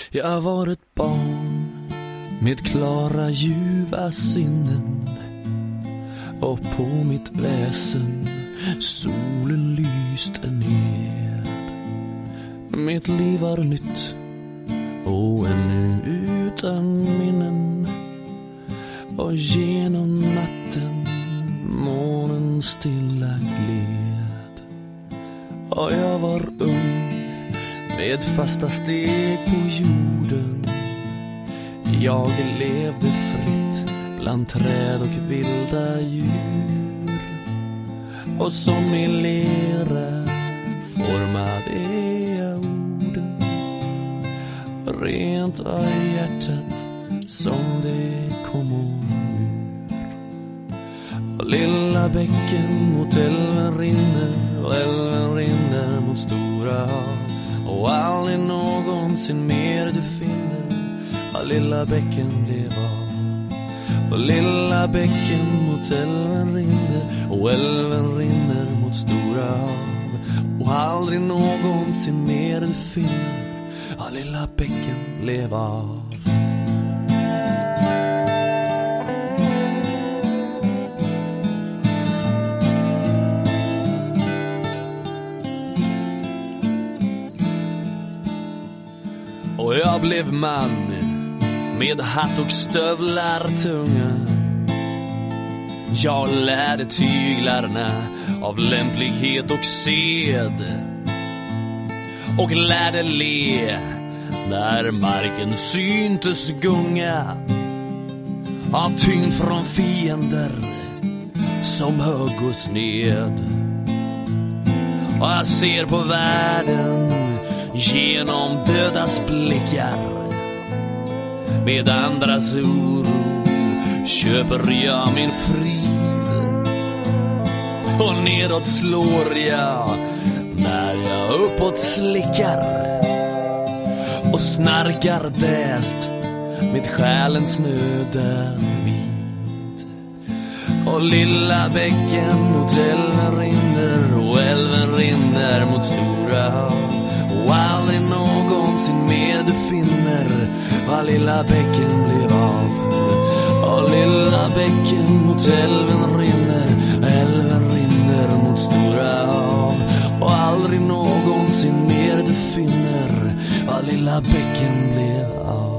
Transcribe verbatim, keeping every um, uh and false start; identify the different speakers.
Speaker 1: Jag var ett barn med klara ljuva sinnen, och på mitt väsen solen lyste ned. Mitt liv var nytt och ännu utan minnen, och genom natten månen stilla gled. Och jag var ung med fasta steg på jorden. Jag levde fritt bland träd och vilda djur, och som i lera formade jag orden. Rent var hjärtat som det kom ur. Och lilla bäcken mot älven rinner, och älven rinner mot stora hav, och aldrig någonsin mer du finner vad lilla bäcken blev av. Och lilla bäcken mot älven rinner, och älven rinner mot stora hav, och aldrig någonsin mer du finner vad lilla bäcken blev av. Och jag blev man med hatt och stövlar tunga. Jag lärde tyglarna av lämplighet och sed, och lärde le när marken syntes gunga av tyngd från fiender som högg oss ned. Och jag ser på världen genom dödas blickar, med andras oro köper jag min frid, och nedåt slår jag när jag uppåt slickar, och snarkar däst med själens nöden vid. Och lilla bäcken mot älven rinner, och älven rinner mot stora hav, och aldrig någonsin mer du finner vad lilla bäcken blev av. Och lilla bäcken mot älven rinner, älven rinner mot stora hav, och aldrig någonsin mer du finner vad lilla bäcken blev av.